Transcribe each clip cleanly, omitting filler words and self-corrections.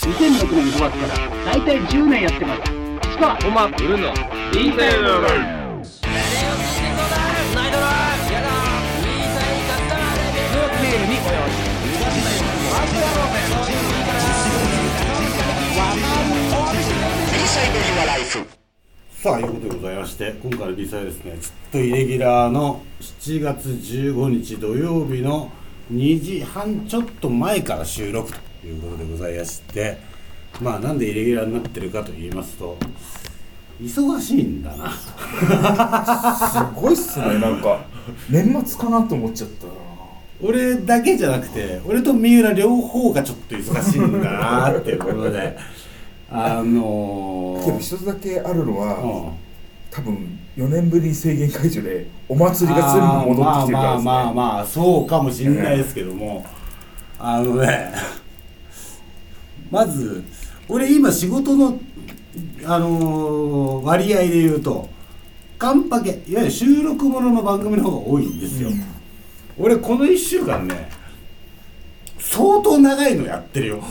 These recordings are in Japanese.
2006年5月から大体10年やってます。市川コマブルのリーサイドライブ。 さあいうことでございまして、今回の B サイドですね、ちょっとイレギュラーの7月15日土曜日の2時半ちょっと前から収録ということでございまして、まあなんでイレギュラーになってるかと言いますと、忙しいんだな。 すごいっすね。なんか年末かなと思っちゃったな。 俺だけじゃなくて、俺と三浦両方がちょっと忙しいんだなっていうことでけど一つだけあるのは、多分4年ぶりに制限解除でお祭りが全部戻ってきてるからですね。 まあそうかもしれないですけども、まず俺今仕事の割合で言うとカンパケ、いわゆる収録ものの番組の方が多いんですよ、俺この1週間ね相当長いのやってるよ。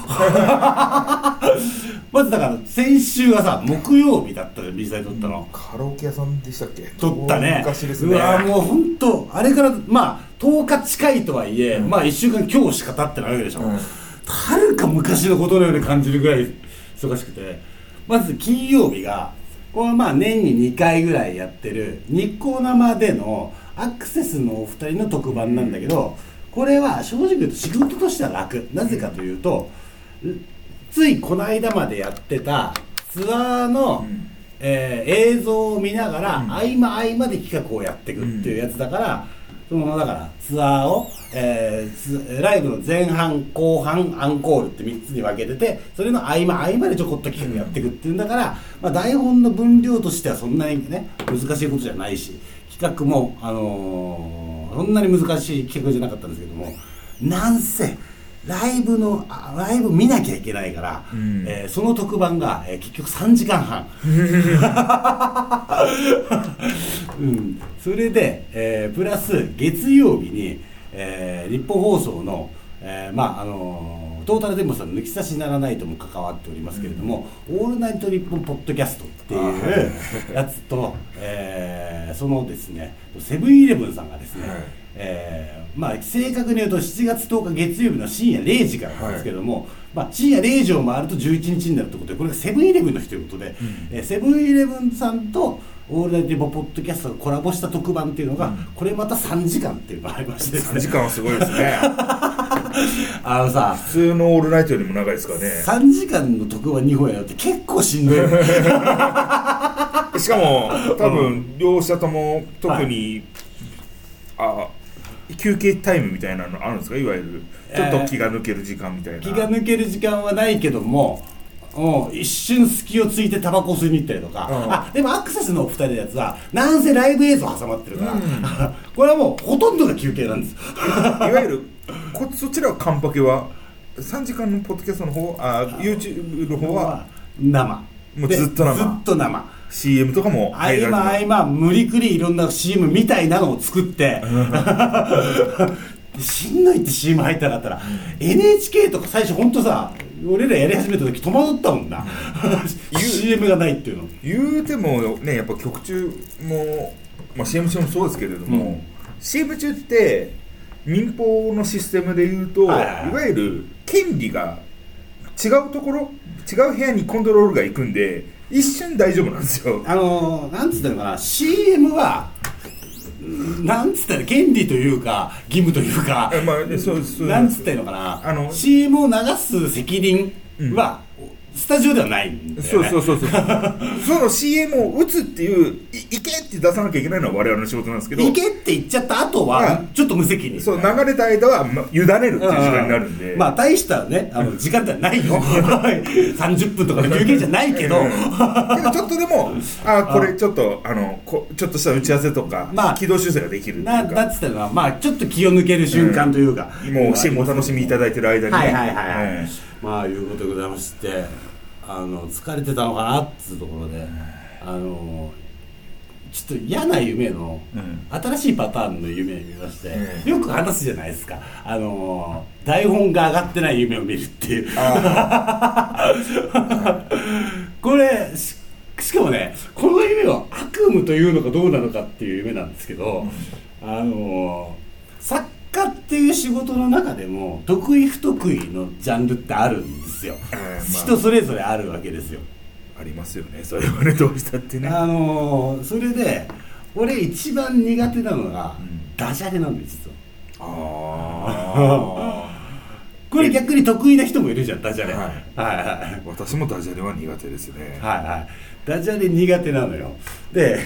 まずだから先週はさ木曜日だったで B サイド撮ったの、 カラオケ屋さんでしたっけ。 撮ったね。 昔ですね。 うわもうほんとあれからまあ10日近いとはいえ、まあ1週間今日しか経ってないわけでしょ、はるか昔のことのように感じるぐらい忙しくて、まず金曜日がこれはまあ年に2回ぐらいやってる日光生でのアクセスのお二人の特番なんだけど、これは正直言うと仕事としては楽。なぜかというと、ついこの間までやってたツアーの、映像を見ながら、合間合間で企画をやっていくっていうやつだから、だからツアーを、ライブの前半後半アンコールって3つに分けてて、それの合間合間でちょこっと企画やっていくっていうんだから、まあ、台本の分量としてはそんなにね難しいことじゃないし、企画もそんなに難しい企画じゃなかったんですけども、なんせライブ見なきゃいけないから、その特番が、結局3時間半、それで、プラス月曜日に、日本放送の、トータルテンボスさんの抜き差しならないとも関わっておりますけれども、オールナイトニッポンポッドキャストっていうやつと、そのですねセブンイレブンさんがですね、正確に言うと7月10日月曜日の深夜0時からなんですけども、深夜0時を回ると11日になるということで、これがセブンイレブンの日ということで、セブンイレブンさんとオールナイトニッポンポッドキャストがコラボした特番っていうのが、これまた3時間っていうのがありましてですね、 3時間はすごいですね。 さ普通のオールナイトよりも長いですからね。 3時間の特番2本やるって結構しんどい。 しかも多分両者とも特に、休憩タイムみたいなのあるんですか、いわゆるちょっと気が抜ける時間みたいな。 気が抜ける時間はないけども、一瞬隙をついてタバコを吸いに行ったりとか、でもアクセスのお二人のやつはなんせライブ映像挟まってるから、これはもうほとんどが休憩なんです。 いわゆるそちらはカンパケは3時間のポッドキャストの方、YouTube の方は生、 もうずっと生、CM とかも合間無理くりいろんな CM みたいなのを作ってしんどいって CM 入ってなかったら、NHK とか最初ほんとさ、俺らやり始めた時戸惑ったもんな。CM がないっていうの。 言うてもね、やっぱ曲中も、CM 中もそうですけれども、CM 中って民放のシステムで言うと、いわゆる権利が違うところ、違う部屋にコントロールがいくんで一瞬大丈夫なんですよ。 なんつったのかな、 CM はなんつったら権利というか義務というか、なんつったらいいのかな、CM を流す責任は、スタジオではないんだよね。 そうその CM を打つっていう、いけって出さなきゃいけないのは我々の仕事なんですけど、 いけって言っちゃった後はちょっと無責任。 そう、流れた間は、委ねるっていう時間になるんで、 大したね時間ではないよ。30分とかの休憩じゃないけど、 けどちょっとでもこれちょっとちょっとした打ち合わせとか、軌道修正ができるっていうか、 なんつったのはちょっと気を抜ける瞬間というか、 もう CM お楽しみいただいてる間にね、 いうことでございまして、疲れてたのかなっていうところで、 ちょっと嫌な夢の、新しいパターンの夢を見まして、よく話すじゃないですか、台本が上がってない夢を見るっていうこれしかもね、この夢を悪夢というのかどうなのかっていう夢なんですけど、作家っていう仕事の中でも得意不得意のジャンルってあるんですよ、人それぞれあるわけですよ。 ありますよね、それはね、どうしたってね。 それで俺一番苦手なのが、ダジャレなんです実は。これ逆に得意な人もいるじゃん、ダジャレ。 私もダジャレは苦手ですね。 ダジャレ苦手なのよ。で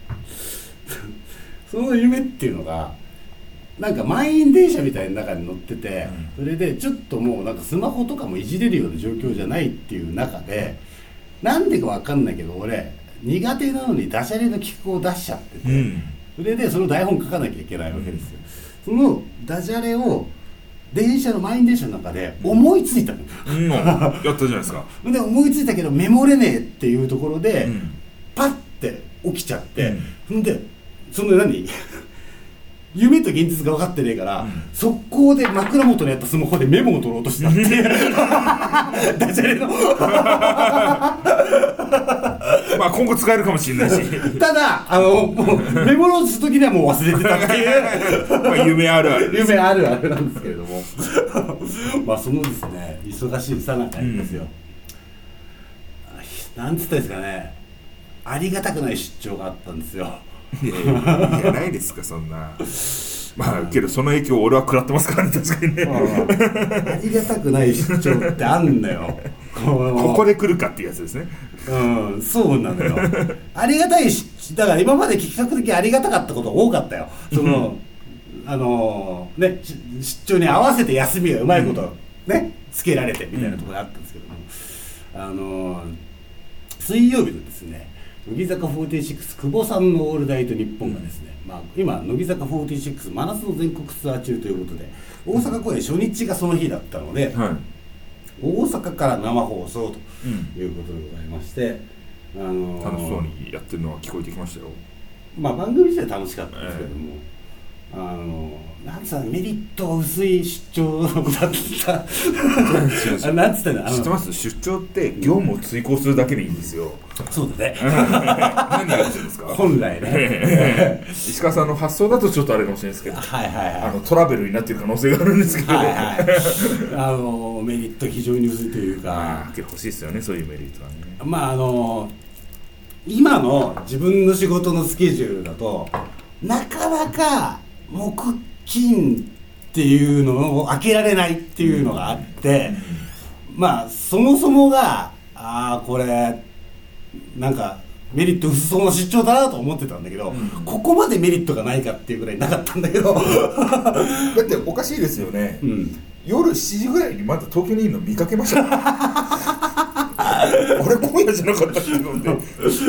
その夢っていうのがなんか満員電車みたいな中に乗ってて、それでちょっともうなんかスマホとかもいじれるような状況じゃないっていう中で、なんでかわかんないけど俺苦手なのにダジャレの企画を出しちゃってて、それでその台本書かなきゃいけないわけですよ。そのダジャレを満員電車の中で思いついたの、 やったじゃないですか。 で思いついたけどメモれねえっていうところで、パッて起きちゃって、でその夢と現実が分かってねえから、速攻で枕元にあったスマホでメモを取ろうとしたっていうダジャレのまあ今後使えるかもしれないし、 ただもうメモろうとした時にはもう忘れてたっていうまあ夢あるある夢あるあるなんですけれどもまあそのですね、忙しいさなかにですよ、なんつったんですかね、ありがたくない出張があったんですよ。 いやないですか、そんな。まあけどその影響を俺は食らってますからね、確かにね。 ありがたくない出張ってあんのよ。 ここで来るかっていうやつですね。 そうなのよ。ありがたいだから今まで企画的ありがたかったこと多かったよ。そのね、出張に合わせて休みがうまいことね、つけられてみたいなところがあったんですけども、水曜日のですね、乃木坂46久保さんのオールナイトニッポンがですね、今乃木坂46真夏の全国ツアー中ということで、大阪公演初日がその日だったので、大阪から生放送ということでございまして、 楽しそうにやってるのは聞こえてきましたよ。 番組自体楽しかったんですけども、なんつったメリット薄い出張だったなんつったの、 知ってます？出張って業務を遂行するだけでいいんですよ。 そうだね何やってるんですか本来ね石川さんの発想だとちょっとあれかもしれないですけど、トラベルになっている可能性があるんですけど、 メリット非常に薄いというか、 欲しいですよね、そういうメリットはね。 今の自分の仕事のスケジュールだとなかなか木金っていうのを開けられないっていうのがあって、そもそもがこれなんかメリット薄そうな出張だなと思ってたんだけど、ここまでメリットがないかっていうぐらいなかったんだけどだっておかしいですよね、夜7時ぐらいにまだ東京にいるの見かけましたあれ今夜じゃなかったっけどって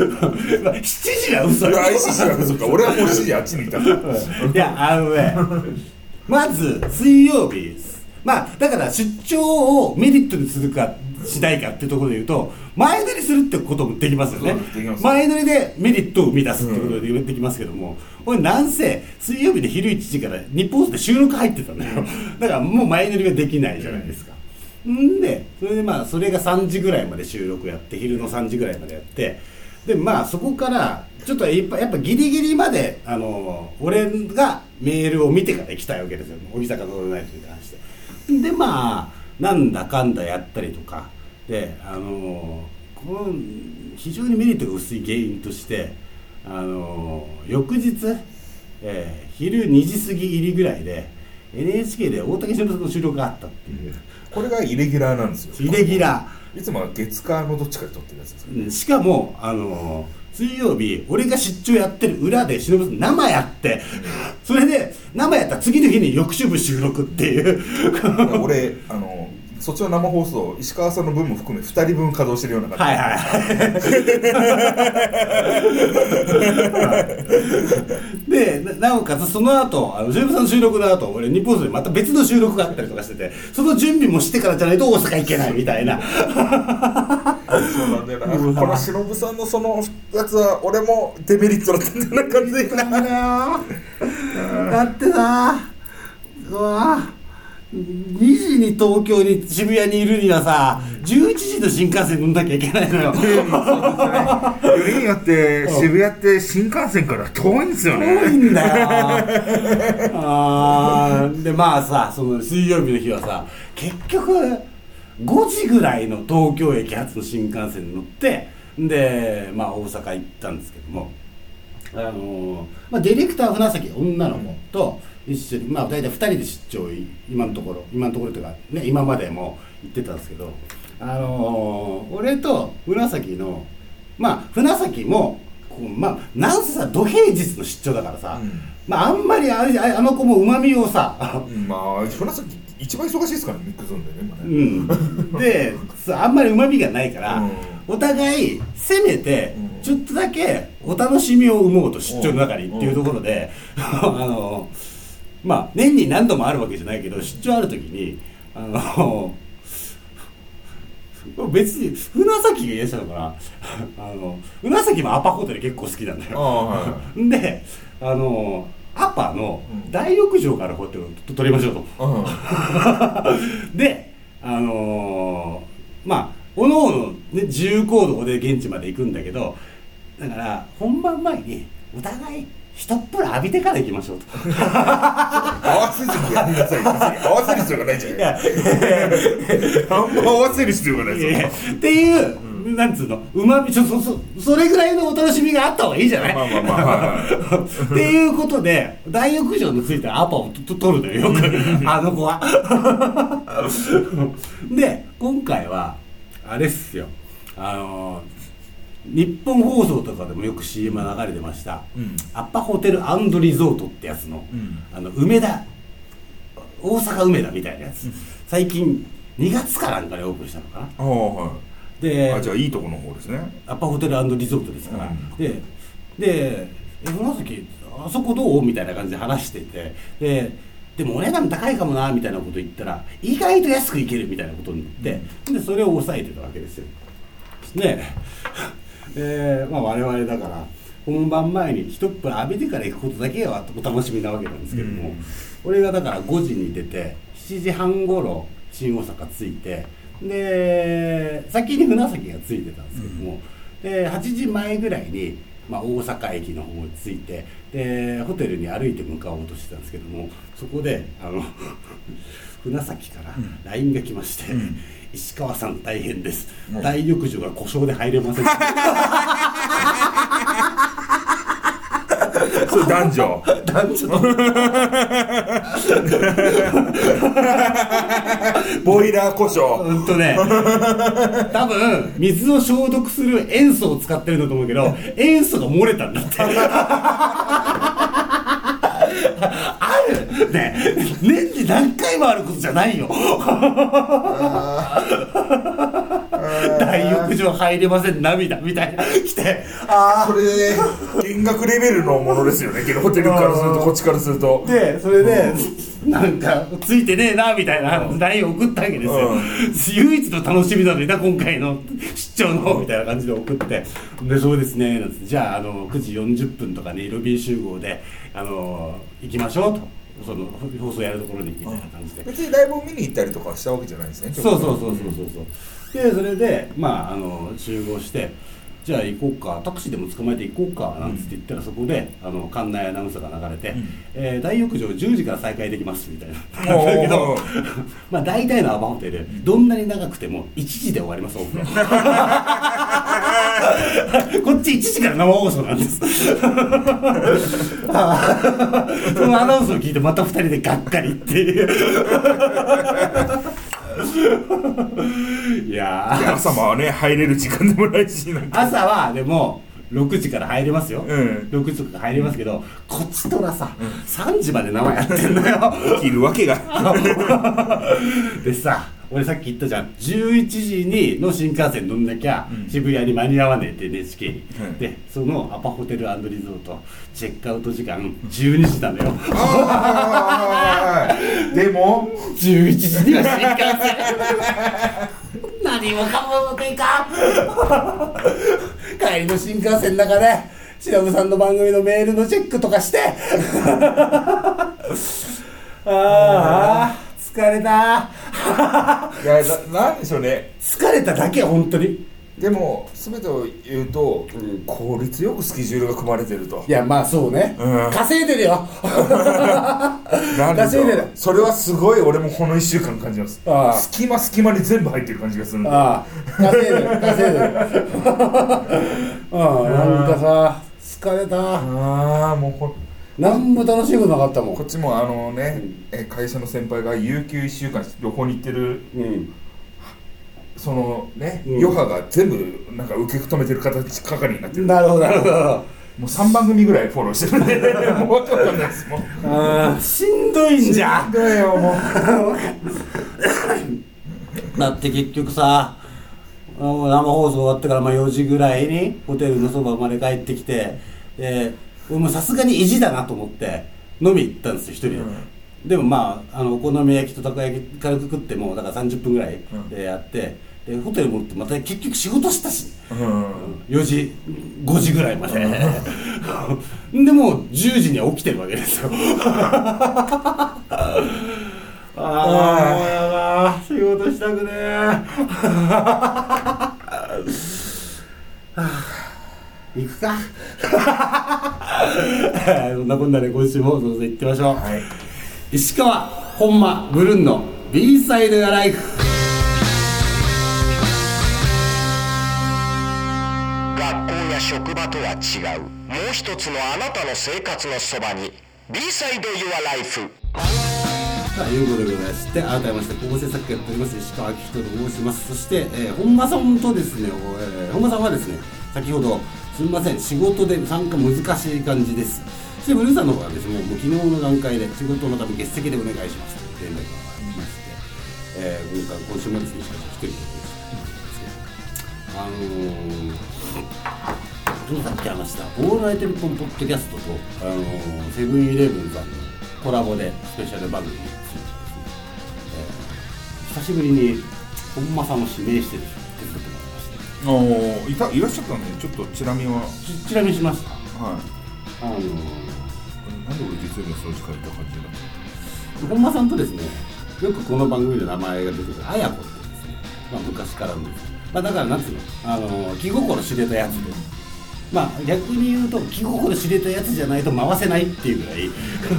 7時は嘘よ。 7時は嘘か、俺はもう7時あっちにいたいやまず水曜日、だから出張をメリットにするかしないかっていうところで言うと、前乗りするってこともできますよね。前乗りでメリットを生み出すってことでできますけども、俺なんせ水曜日で昼1時から日本放送で収録入ってたんだよ。だからもう前乗りができないじゃないですか。でそれでそれが3時ぐらいまで収録やって、昼の3時ぐらいまでやって、でそこからちょっとやっぱギリギリまで俺がメールを見てから行きたいわけですよ、乃木坂のオールナイトに関して。でなんだかんだやったりとかで、この非常にメリットが薄い原因として、翌日、昼2時過ぎ入りぐらいで NHK で大竹しのぶさんの収録があったっていう。 これがイレギュラーなんですよ。 イレギュラーいつもは月火のどっちかで撮ってるやつですよね。 しかも水曜日俺が出張やってる裏でしのぶさん生やってそれで生やったら次の日に翌週分収録っていう俺そっちの生放送石川さんの分も含め2人分稼働してるような感じで、なおかつその後しのぶさんの収録の後俺日本放送でまた別の収録があったりとかしてて、その準備もしてからじゃないと大阪行けないみたいなそうなんだよな。この忍さんのそのやつは俺もデメリットだったんだよな、完全にだってさ、うわ2時に東京に渋谷にいるにはさ、11時の新幹線乗んなきゃいけないのよ。 そうですね。よりによって渋谷って新幹線から遠いんですよね。 遠いんだよ。でまあさ、その水曜日の日はさ、結局5時ぐらいの東京駅発の新幹線に乗って、でまあ大阪行ったんですけども、まあ、ディレクター船崎女の子と一緒に、まあ大体2人で出張、今のところというかね、今までも行ってたんですけど、俺と船崎の、まあ船崎もまあなんせさ、土平日の出張だからさ、まああんまりあの子もうまみをさ、 まあ船崎一番忙しいですからね、ミックスゾーンでね、今ね。 であんまりうまみがないから、お互いせめてちょっとだけお楽しみを生もうと、出張の中にっていうところで、まあ年に何度もあるわけじゃないけど、出張ある時に別に船崎が言えたのかな、船崎もアパホテル結構好きなんだよ。でアパの大浴場があるホテルを取りましょうと。でまあおのおのね、自由行動で現地まで行くんだけど、だから本番前にお互い一っ風呂浴びてから行きましょうと。 合わせずにやりなさい。合わせる必要がないじゃん。あんま合わせる必要がないですよ。 っていう、なんつうの、うまみ、それぐらいのお楽しみがあった方がいいじゃない。っていうことで、大浴場のついたアパを取るのよ、よくあの子は。で今回はあれっすよ、日本放送とかでもよく CM が流れてました、アッパホテル&リゾートってやつの、梅田、大阪梅田みたいなやつ、最近2月かなんかでオープンしたのかな。でじゃあいいとこの方ですね。 アッパホテル&リゾートですから、で船崎あそこどうみたいな感じで話してて、でもお値段高いかもなみたいなこと言ったら、意外と安くいけるみたいなことになって、でそれを抑えてたわけですよ。まあ、我々だから本番前に一っ風呂浴びてから行くことだけがお楽しみなわけなんですけども、俺がだから5時に出て7時半ごろ新大阪着いて、で先に船崎が着いてたんですけども、で8時前ぐらいに、まあ、大阪駅の方に着いて、でホテルに歩いて向かおうとしてたんですけども、そこで船崎から LINE が来まして、石川さん大変です、大浴場が故障で入れません。 それ男女ボイラー故障。 多分水を消毒する塩素を使ってるんだと思うけど、塩素が漏れたんだって。あるね、年に何回もあることじゃないよ。大浴場入れません、涙みたいな来て、 それ見学レベルのものですよね、ホテルからすると、こっちからすると。 でそれで、なんかついてねえなみたいな LINE を送ったわけですよ。唯一の楽しみだといた今回の出張のみたいな感じで送って、でそうですねなんて、じゃあ9時40分とかにロビー集合で行きましょうと、その放送やるところにみたいな感じで、 別にライブを見に行ったりとかしたわけじゃないですね。 そうでそれでまあ集合して、じゃあ行こうか、タクシーでも捕まえて行こうかなんつって言ったら、そこで館内アナウンスが流れて、大浴場10時から再開できますみたいな。だけどまあ大体のアパホテルどんなに長くても1時で終わります。こっち1時から生放送なんです。そのアナウンスを聞いてまた2人でがっかりっていう。いや朝はね入れる時間でもないし、 朝はでも6時から入れますよ、6時とか入れますけど、こっちとらさ、3時まで生やってんのよ。 起きるわけが。 でさ、俺さっき言ったじゃん、11時にの新幹線乗んなきゃ渋谷に間に合わねえって NHK に、でそのアパホテル&リゾートチェックアウト時間12時なのよ。でも11時には新幹線何もかもうまくいかん帰りの新幹線の中で忍さんの番組のメールのチェックとかしてああ疲れたいやなんでしょうね、 疲れただけ本当に。 でも全てを言うと、効率よくスケジュールが組まれてると。 いやまあそうね、稼いでるよなんでしょう、 稼いでる。 それはすごい俺もこの1週間感じます。隙間に全部入ってる感じがするんで。 稼いでるなんかさ疲れた。 もう何も楽しいことなかったもん。 こっちも会社の先輩が有給1週間旅行に行ってる、そのね、余波が全部なんか受け止めてる係になってる。 なるほどなるほど。 もう3番組ぐらいフォローしてるんでもうちょっとですもうしんどいんじゃん。 しんどいよもうだって結局さ、生放送終わってから4時ぐらいにホテルのそばまで帰ってきて、俺もさすがに意地だなと思って飲み行ったんですよ一人で、でもまあお好み焼きとたこ焼き軽く食ってもだから30分ぐらいでやって、でホテル戻ってまた結局仕事したし、4時5時ぐらいまででもう10時には起きてるわけですよもうやだ仕事したくね行くかそんなこんなで今週もどうぞ行ってみましょう、石川本間ブルーンの B サイドライフ。 学校や職場とは違うもう一つのあなたの生活のそばに B サイドユアライフ。 ということでございまして、改めまして構成作家やっております石川明人と申します。そして、本間さんとですね、本間さんはですね、先ほどすみません仕事で参加難しい感じです。そしてブルーさんの方はですね、もう昨日の段階で仕事のため欠席でお願いしますという連絡がありまして、今週もですね、一人でさっき話したオールナイトニッポンポッドキャストとセブンイレブンさんのコラボでスペシャル番組にですね、久しぶりに本間さんを指名してですね手伝ってもらいました。 いらっしゃったんでちょっとチラ見はチラ見しました。 なんで俺月曜日の掃除借りた感じだった本間さんとですね、よくこの番組で名前が出てくるあやこってですね、昔からのです、だからなんつうの気心知れたやつで、逆に言うと気心知れたやつじゃないと回せないっていうぐらい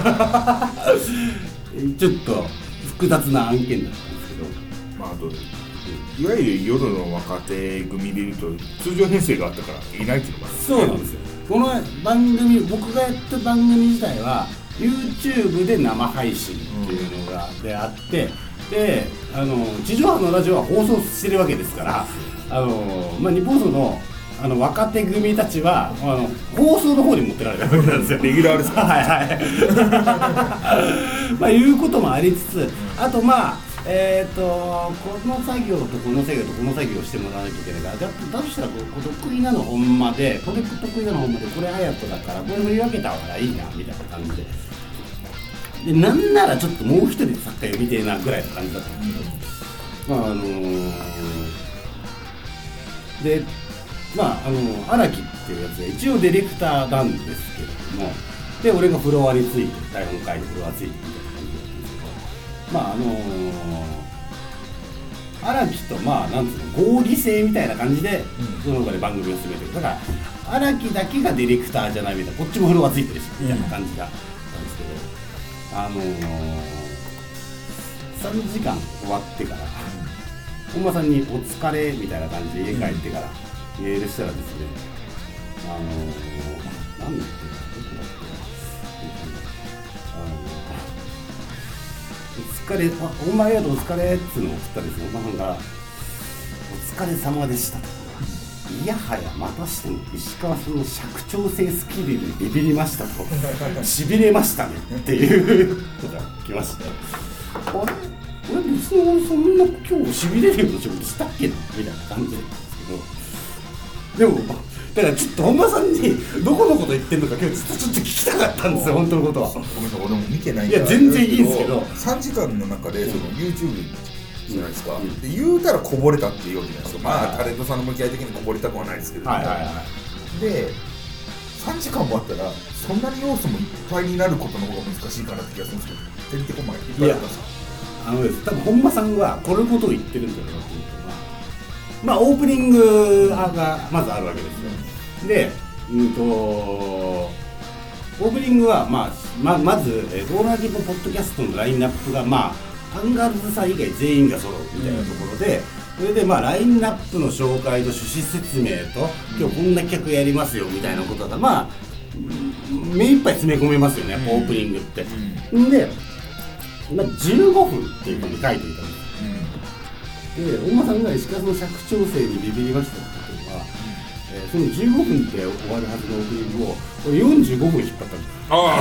ちょっと複雑な案件だったんですけど、 あといわゆる夜の若手組でいうと通常編成があったからいないっていうのがあるんですね。 そうなんですよ。この番組、僕がやった番組自体は YouTube で生配信っていうのがであって、で地上波のラジオは放送してるわけですから、日本放送の若手組たちは放送の方に持ってられるわけなんですよ。 レギュラーですか。 はいいうこともありつつ、あとこの作業とこの作業とこの作業をしてもらわなきゃいけないから、だとしたら得意なの本間で、これ得意なの本間で、これ隼人だからこれ振り分けた方がいいなみたいな感じで、なんならちょっともう一人作家呼びてえなぐらいの感じだったんですけど、荒木っていうやつは一応ディレクターなんですけれども、で俺がフロアについて台本書いてフロアついてみたいな感じだったんですけど、荒木となんつうの合議制みたいな感じでその場で番組を進めてる。だから荒木だけがディレクターじゃないみたいな、こっちもフロアついてるしみたいな感じだったんですけど、3時間終わってから本間さんにお疲れみたいな感じで家帰ってからメールしたらですね、なんだっけお疲れ、お前やとお疲れっていうのを送ったんですよ。本間さんがお疲れ様でしたと、いやはやまたしても石川さんの尺調整スキルにビビりましたとしびれましたねっていうのが来まして、あれ俺別にそんな今日しびれるような仕事したっけなみたいな感じなんですけど、でもだからちょっと本間さんにどこのこと言ってんのか今日ちょっと聞きたかったんですよ、本当のことは。 ごめんなさい、俺も見てないんいや全然いいんですけど、 3時間の中でその YouTube じゃないですか、で言うたらこぼれたっていうわけじゃないですか、まあタレントさんの向き合い的にこぼれたくはないですけど、で3時間もあったらそんなに要素もいっぱいになることの方が難しいかなって気がするんですけど、てんてこまいっぱいあったんですか。 多分本間さんはこれことを言ってるんだろうなと思うのは、まあオープニングがまずあるわけですよ。で、オープニングは、まずドーナーディポポッドキャストのラインナップが、まあアンガールズさん以外全員が揃うみたいなところで、それでまあラインナップの紹介と趣旨説明と、今日こんな企画やりますよみたいなことがまあ目いっぱい詰め込めますよね、オープニングって。で、まあ、15分っていうふうに書いていたんです。で、本間さんが石川さんの尺調整にビビりましたっていうのは、その15分で終わるはずのオープニングを45分引っ張ったんです。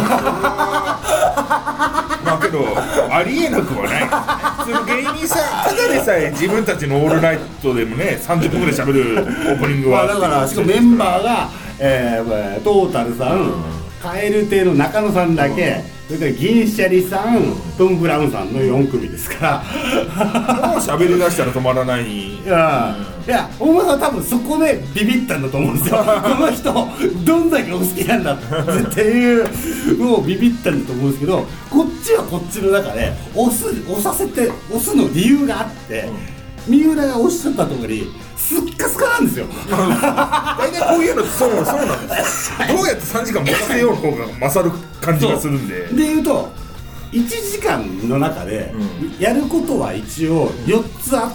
まあけどありえなくはない。普通芸人さんただでさえ自分たちのオールナイトでもね30分ぐらい喋るオープニングはだからしかもメンバーが、トータルさん、蛙亭の中野さんだけ、それから銀シャリさん、トム・ブラウンさんの4組ですからもう喋り出したら止まらない。 いや大間さん多分そこでビビったんだと思うんですよこの人どんだけお好きなんだっていうのをビビったんだと思うんですけど、こっちはこっちの中で押すの理由があって、三浦がおっしゃった通りすっかすかなんですよ大体こういうのってそうなんですよどうやって3時間持たせようの方が勝る感じがするんで言うと1時間の中でやることは一応4つあって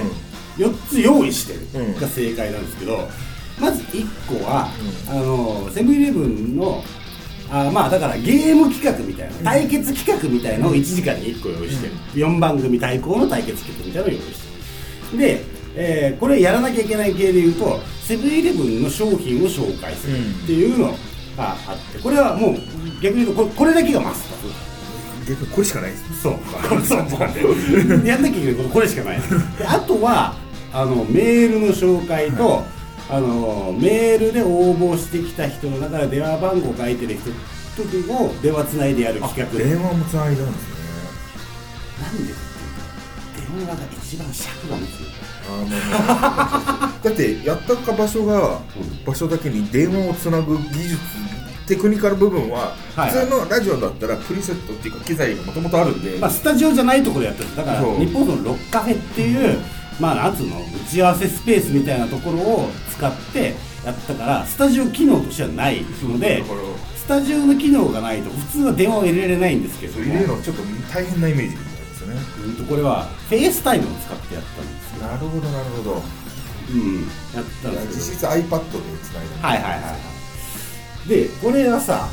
、4つ用意してるが正解なんですけど、まず1個は、セブンイレブンのまあだからゲーム企画みたいな対決企画みたいのを1時間に1個用意してる、4番組対抗の対決企画みたいなのを用意してる。で、これやらなきゃいけない系でいうとセブンイレブンの商品を紹介するっていうのがあって、これはもう逆に言うとこれだけがマスター。 逆にこれしかないです。 そうやんなきゃいけないことこれしかないで、あとはメールの紹介と、メールで応募してきた人の中で電話番号書いてる人を電話つないでやる企画。 電話もつないだんですね。 なんでっていうと電話が一番尺が持つ。 だってやった場所が、場所だけに電話をつなぐ技術テクニカル部分は、普通のラジオだったらプリセットっていうか機材がもともとあるんで、 スタジオじゃないところでやってる。だから日本のロッカフェっていう、なんつうの打ち合わせスペースみたいなところを使ってやったから、スタジオ機能としてはないので、スタジオの機能がないと普通は電話を入れられないんですけども、 入れるのちょっと大変なイメージですよね。 これはフェイスタイムを使ってやったんですよ。 なるほどなるほど。 やったんですけど、 実質 iPad でつないだ。 で、これはさ、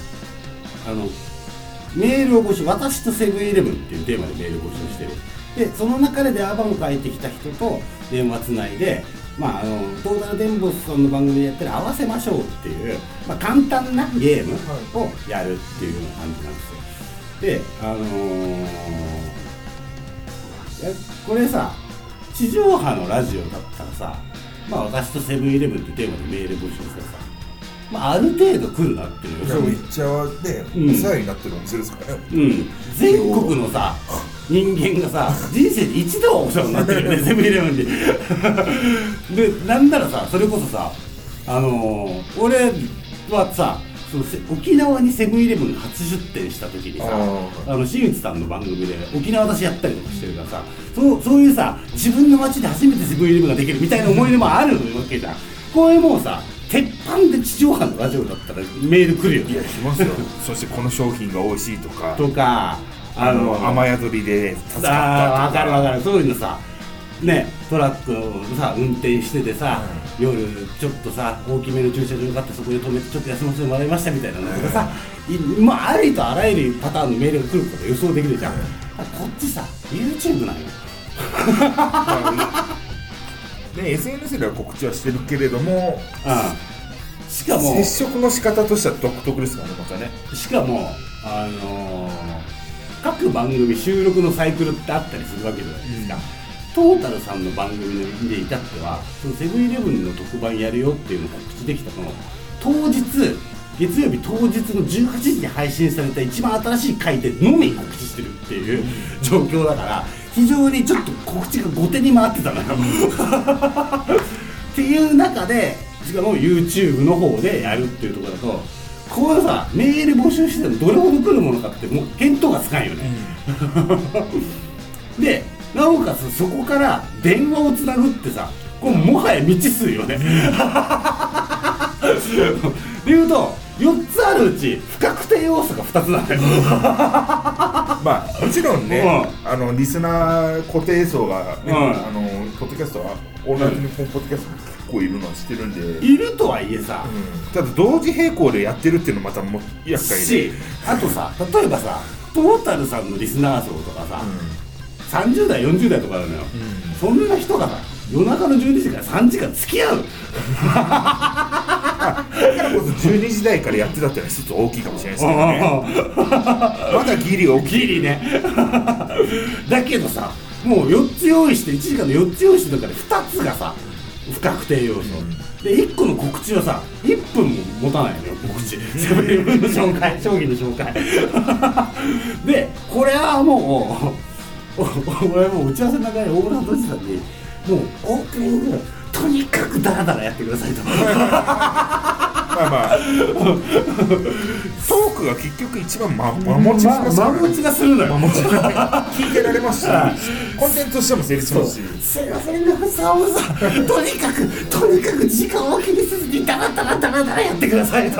メールを募集、私とセブンイレブンっていうテーマでメールを募集してる。で、その中で電話番号書いてきた人と電話つないで、トータルテンボスさんの番組でやったら合わせましょうっていう、簡単なゲームをやるっていうような感じなんですよ。で、これさ、地上波のラジオだったらさ、私とセブンイレブンっていうテーマでメール募集してさ、ある程度来るなっていう。 めっちゃね、お世話になってるお店ですからね。 全国のさ、人間がさ、人生で一度はお世話になってるよね、セブンイレブンに。で、なんならさ、それこそさ、俺はさ、沖縄にセブンイレブン初出店した時にさ、新内さんの番組で沖縄私やったりとかしてるからさ、そういうさ、自分の街で初めてセブンイレブンができるみたいな思い出もあるわけじゃん。これもうさ、鉄板で地上波のラジオだったらメール来るよね。 来ますよ。そしてこの商品が美味しいとか、雨宿りで助かったとか。 分かる。そういうのさ、ね、トラックをさ運転しててさ、夜ちょっとさ大きめの駐車場があってそこで止めてちょっと休ませてもらいましたみたいなのとかさ、ありとあらゆるパターンのメールが来ること予想できるじゃん。こっちさ YouTube なんよ。 SNS では告知はしてるけれども、 しかも接触の仕方としては独特ですからね、またね。 しかも各番組収録のサイクルってあったりするわけじゃないですか。トータルさんの番組で至ってはそのセブンイレブンの特番やるよっていうのを告知できたの当日、月曜日当日の18時に配信された一番新しい回でのみ告知してるっていう状況だから、 非常にちょっと告知が後手に回ってたのよっていう中で、しかも YouTube の方でやるっていうところだと、このさメール募集してもどれほど来るものかってもう見当がつかんよね、でなおかつそこから電話をつなぐってさ、これもはや未知数よねでいうと4つあるうち不確定要素が2つなんだよまあもちろんね、リスナー固定層が、ね、ポッドキャストはオールナイトニッポンポッドキャスト結構いるのは知ってるんで、 いるとはいえさ、 ただ同時並行でやってるっていうのまたも厄介で、 あとさ、例えばさトータルさんのリスナー層とかさ、30代40代とかなのよ、そんな人がさ夜中の12時から3時間付き合うだからこそ12時台からやってたってのは一つ大きいかもしれないですけどねまだギリ大きいギリねだけどさ、もう4つ用意して1時間で4つ用意してるから2つがさ不確定要素、で1個の告知はさ1分も持たないのよ、告知セブンイレブンの紹介、商品の紹介でこれはもう俺もう打ち合わせの中で大村とさんにもうオープニングとにかくダラダラやってくださいとまあトークが結局一番間持ちしますからね。 間持ちがするのよ。 聞いてられますし、コンテンツとしても成立しますし。 すいません、さとにかく時間を気にせずにダラダラやってくださいと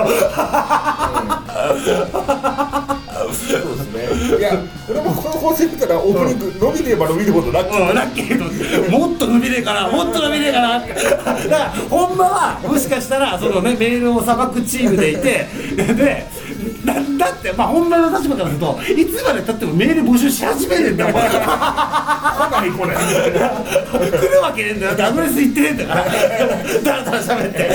そうですね。いや、俺もこの放送見たらオープニング伸びれば伸びるほどラッキーもっと伸びねえかなだからほんまはもしかしたらそのねメールをさばくチームでいてでだってまあ本来の立場からするといつまでたってもメール募集し始めねえんだもん来ない来るわけねえんだよってアドレス言ってねえんだからだらだら喋って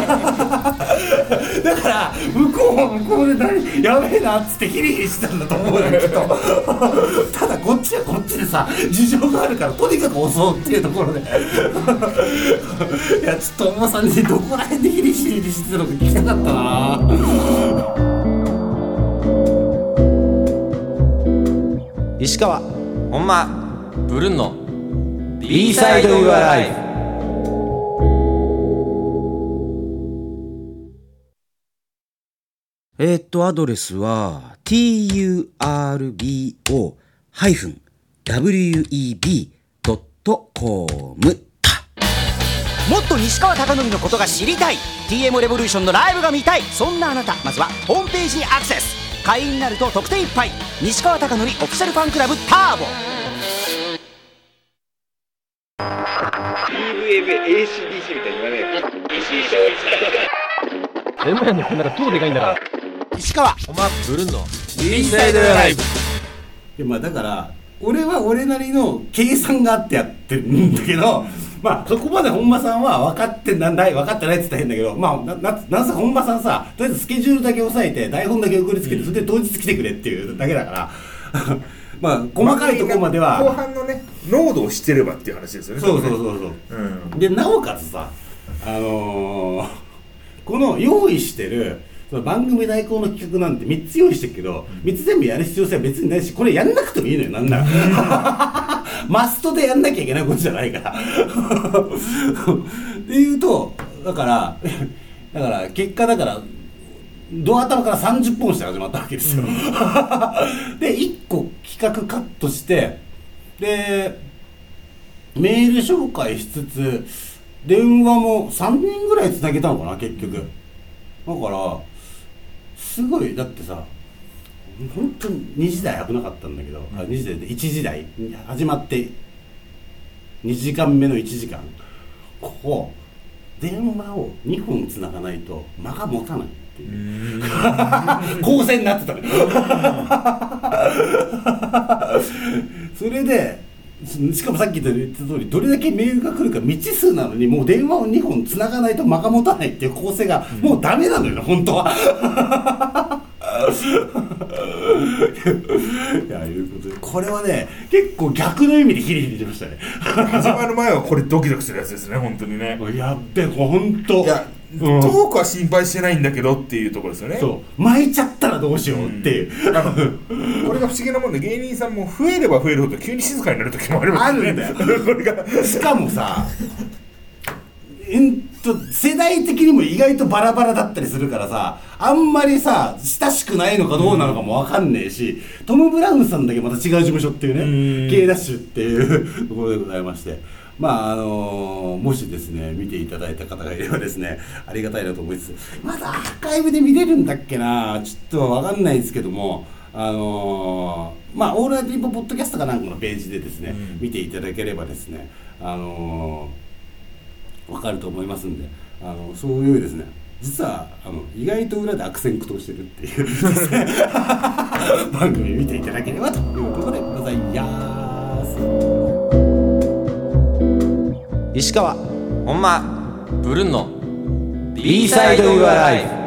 だから向こうでやべえなっつってヒリヒリしてたんだと思うよきっとただこっちはこっちでさ事情があるからとにかく襲うっていうところでいやちょっとおばさんにどこら辺でヒリヒリしてるのか聞きたかったな。 石川ほんまブルンの B サイド Your Life。アドレスは turbo-web.com。 もっと西川貴教のことが知りたい、 TM レボリューションのライブが見たい、そんなあなた、まずはホームページにアクセス。会員になると特典いっぱい、西川貴教オフィシャルファンクラブターボ。 TVFACDC みたいに言わねえ。石井正一でもやんのこんなら超でかいんだから石川ほんまブルンの B サイド Your Life。 まあだから俺は俺なりの計算があってやってるんだけど、まあそこまで本間さんは分かってないって言ったら変だけど、まあなんせ本間さんさ、とりあえずスケジュールだけ押さえて台本だけ送りつけて、それで当日来てくれっていうだけだからまあ細かいところまでは後半のね濃度を知ってればっていう話ですよね。 そう、でなおかつさこの用意してるその番組代行の企画なんて3つ用意してるけど、3つ全部やる必要性は別にないし、これやんなくてもいいのよ、なんならマストでやんなきゃいけないことじゃないからっていうとだから結果だからドア頭から30本して始まったわけですよで1個企画カットして、でメール紹介しつつ電話も3人ぐらいつなげたのかな結局。だからすごい、だってさ本当に2時台危なかったんだけど、2時台で1時台始まって2時間目の1時間、ここ電話を2本つながないと間が持たないっていう構成になってたのそれでしかもさっき言った通りどれだけメールが来るか未知数なのに、もう電話を2本つながないと間が持たないっていう構成がもうダメなのよ本当はいやいうことで、これはね結構逆の意味でヒリヒリしましたね始まる前はこれドキドキするやつですね、本当にね。 やっべ本当。 いやトークは心配してないんだけどっていうところですよね。 そう巻いちゃったらどうしようっていう、 これが不思議なもんで、芸人さんも増えれば増えるほど急に静かになる時もありますね。 あるんだよこれがしかもさ世代的にも意外とバラバラだったりするからさ、あんまりさ親しくないのかどうなのかも分かんねえし、トム・ブラウンさんだけまた違う事務所っていうね、K ダッシュっていうところでございまして、まあもしですね見ていただいた方がいればですねありがたいなと思いつつ、まだアーカイブで見れるんだっけな、ちょっと分かんないですけども、まあオールナイトニッポンポッドキャストかなんかのページでですね、見ていただければですね分かると思いますんで、そういうですね、実は意外と裏で悪戦苦闘してるっていうですね番組見ていただければということでございます。 石川ほんまブルンの B サイドユアライフ。